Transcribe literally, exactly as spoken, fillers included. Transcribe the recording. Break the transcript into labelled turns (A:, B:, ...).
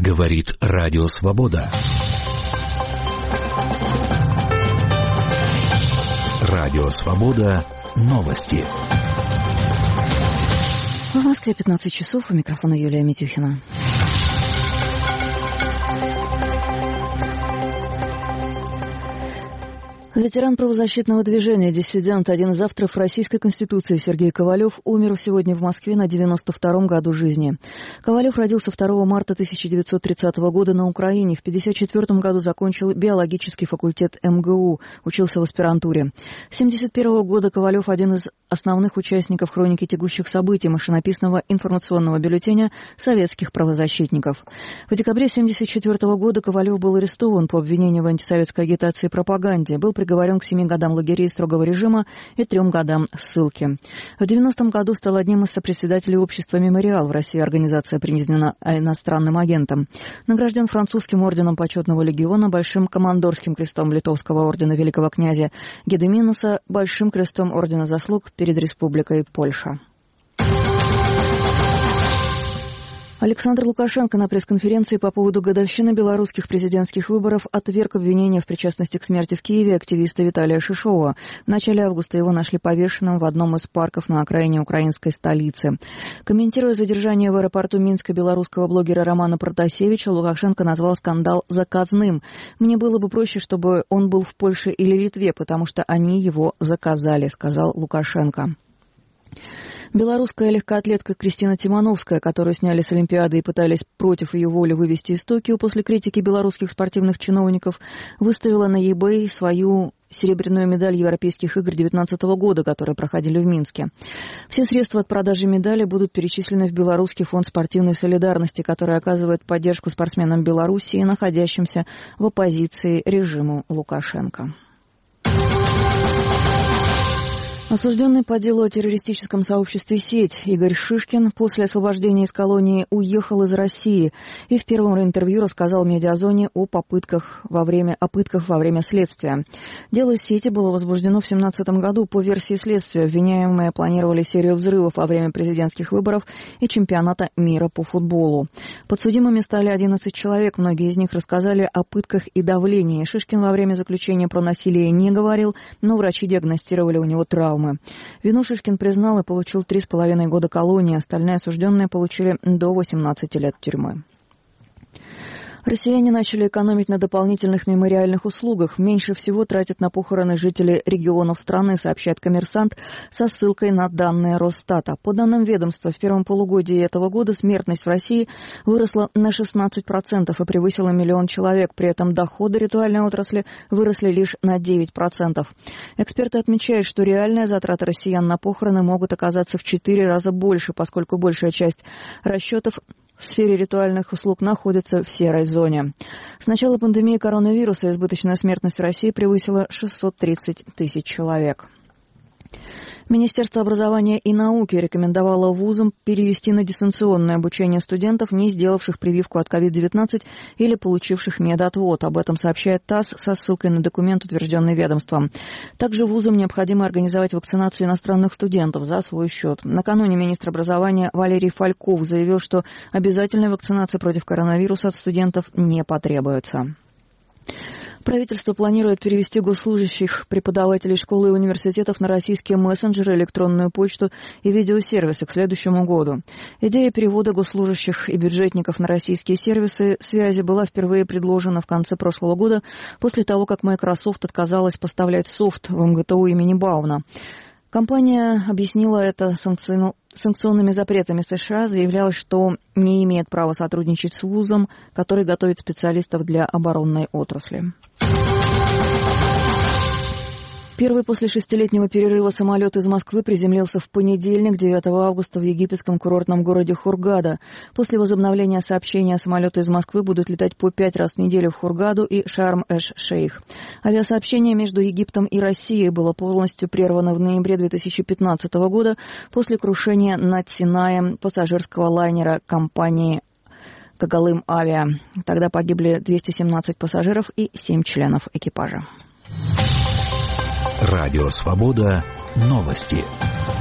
A: Говорит Радио Свобода. Радио Свобода. Новости.
B: В Москве пятнадцать часов. У микрофона Юлия Митюхина. Ветеран правозащитного движения, диссидент, один из авторов Российской Конституции Сергей Ковалев умер сегодня в Москве на девяносто втором году жизни. Ковалев родился второго марта тысяча девятьсот тридцатого года на Украине. В пятьдесят четвёртом году закончил биологический факультет эм гэ у, учился в аспирантуре. С семьдесят первого года Ковалев один из основных участников хроники текущих событий машинописного информационного бюллетеня советских правозащитников. В декабре семьдесят четвёртого года Ковалев был арестован по обвинению в антисоветской агитации и пропаганде. Был приговорен к семи годам лагерей строгого режима и трем годам ссылки. В девяностом году стал одним из сопредседателей общества «Мемориал». В России организация признана иностранным агентом. Награжден французским орденом почетного легиона, большим командорским крестом Литовского ордена великого князя Гедеминуса, большим крестом ордена заслуг перед Республикой Польша. Александр Лукашенко на пресс-конференции по поводу годовщины белорусских президентских выборов отверг обвинения в причастности к смерти в Киеве активиста Виталия Шишова. В начале августа его нашли повешенным в одном из парков на окраине украинской столицы. Комментируя задержание в аэропорту Минска белорусского блогера Романа Протасевича, Лукашенко назвал скандал заказным. «Мне было бы проще, чтобы он был в Польше или Литве, потому что они его заказали», — сказал Лукашенко. Белорусская легкоатлетка Кристина Тимановская, которую сняли с Олимпиады и пытались против ее воли вывести из Токио после критики белорусских спортивных чиновников, выставила на eBay свою серебряную медаль Европейских игр две тысячи девятнадцатого года, которые проходили в Минске. Все средства от продажи медали будут перечислены в Белорусский фонд спортивной солидарности, который оказывает поддержку спортсменам Белоруссии, находящимся в оппозиции режиму Лукашенко. Осужденный по делу о террористическом сообществе «Сеть» Игорь Шишкин после освобождения из колонии уехал из России и в первом интервью рассказал медиазоне о попытках во время, о пытках во время следствия. Дело «Сети» было возбуждено в две тысячи семнадцатом году по версии следствия. Обвиняемые планировали серию взрывов во время президентских выборов и чемпионата мира по футболу. Подсудимыми стали одиннадцать человек. Многие из них рассказали о пытках и давлении. Шишкин во время заключения про насилие не говорил, но врачи диагностировали у него травму. Вину Шишкин признал и получил три с половиной года колонии. Остальные осужденные получили до восемнадцати лет тюрьмы. Россияне начали экономить на дополнительных мемориальных услугах. Меньше всего тратят на похороны жители регионов страны, сообщает «Коммерсант» со ссылкой на данные Росстата. По данным ведомства, в первом полугодии этого года смертность в России выросла на шестнадцать процентов и превысила миллион человек. При этом доходы ритуальной отрасли выросли лишь на девять процентов. Эксперты отмечают, что реальные затраты россиян на похороны могут оказаться в четыре раза больше, поскольку большая часть расчетов в сфере ритуальных услуг находится в серой зоне. С начала пандемии коронавируса избыточная смертность в России превысила шестьсот тридцать тысяч человек. Министерство образования и науки рекомендовало вузам перевести на дистанционное обучение студентов, не сделавших прививку от ковид девятнадцать или получивших медотвод. Об этом сообщает ТАСС со ссылкой на документ, утвержденный ведомством. Также вузам необходимо организовать вакцинацию иностранных студентов за свой счет. Накануне министр образования Валерий Фальков заявил, что обязательной вакцинации против коронавируса от студентов не потребуется. Правительство планирует перевести госслужащих, преподавателей школ и университетов на российские мессенджеры, электронную почту и видеосервисы к следующему году. Идея перевода госслужащих и бюджетников на российские сервисы связи была впервые предложена в конце прошлого года после того, как Microsoft отказалась поставлять софт в эм гэ тэ у имени Бауна. Компания объяснила это санкционными запретами США, заявляла, что не имеет права сотрудничать с вузом, который готовит специалистов для оборонной отрасли. Первый после шестилетнего перерыва самолет из Москвы приземлился в понедельник, девятого августа, в египетском курортном городе Хургада. После возобновления сообщения самолеты из Москвы будут летать по пять раз в неделю в Хургаду и Шарм-эш-Шейх. Авиасообщение между Египтом и Россией было полностью прервано в ноябре две тысячи пятнадцатого года после крушения над Синаем пассажирского лайнера компании «Когалым Авиа». Тогда погибли двести семнадцать пассажиров и семь членов экипажа.
A: Радио Свобода. Новости.